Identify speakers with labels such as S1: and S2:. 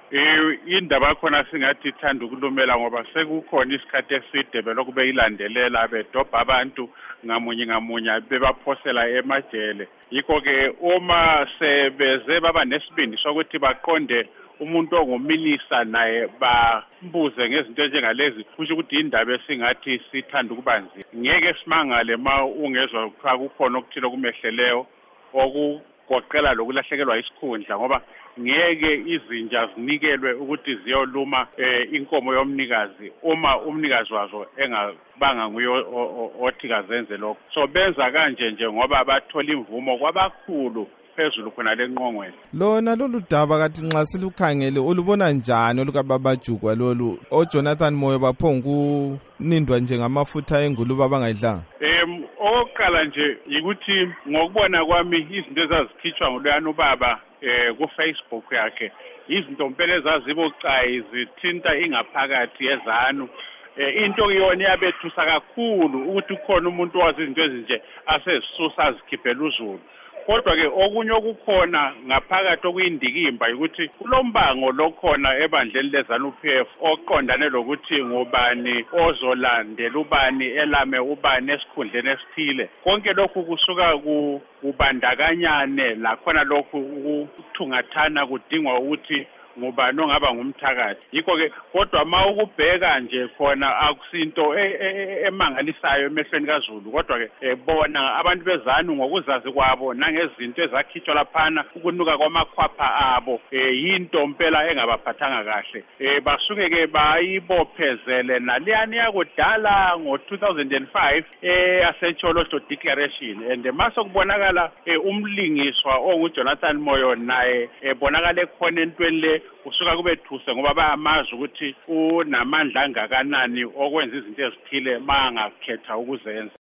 S1: Indaba khona singathi ithanda ukulumela ngoba sekukhona isikhathi eside belokhu beyilandelela bedobha abantu ngamunye ngamunye bebaphosela emajele. Yikho-ke uma sebeze baba nesibindi sokuthi baqonde umuntu onguminista naye bambuze ngezinto ezinjengalezi, kusho ukuthi indaba esingathi sithanda ukuba nzima. Ngeke simangale ma ungezwa kuthiwa kukhona okuthile okumehleleyo okugoqela lokulahlekelwa isikhundla, ngoba ngeke izinja zinikelwe ukuthi ziyoluma inkomo yomnikazi uma umnikazi wazo engabanga nguye othi kazenze lokho. So benza kanje nje ngoba bathola imvumo kwabakhulu phezulu khona lenqongweni.
S2: Lona lolu daba kathi nxa silukhangele ulubona njani olukababajukwa lolu oJonathan Moyo baphongu nindwa nje ngamafutha engulube abangayidlanga?
S1: Oqala nje yikuthi ngokubona kwami izinto ezazikhitshwa nguloyana ubaba ku-Facebook yakhe izinto mpela ezazibucayi zithinta ingaphakathi yezanu. Into yona iyabethusa kakhulu ukuthi ukhona umuntu owazi izinto ezinje asezisusa azikhiphela uzulu. Kodwa-ke okunye okukhona ngaphakathi okuyindikimba ukuthi kulombango lokhona ebandleni leZANU-PF oqondane lokuthi ngubani ozolandela ubani elame ubani esikhundleni esithile. Konke lokhu kusuka kubandakanyane lakhona lokhu ukuthungathana kudingwa ukuthi ngubani ongaba ngumthakathi. Yikho-ke kodwa ma ukubheka nje khona akusinto emangalisayo emehlweni kaZulu, kodwa-ke bona abantu beZANU ngokuzazi kwabo nangezinto ezakhitshwa laphana ukunuka kwamakhwapha abo yinto mpela engabaphathanga kahle. Basuke-ke bayibophezele naliyani yakudala ngo-2005 yaseTsholotsho Declaration, and mase kubonakala umlingiswa onguJonathan Moyo naye ebonakala khona entweni le usuka kubethuse ngoba bayamazi ukuthi unamandla angakanani okwenza izinto ezithile mangakhetha ukuzenza.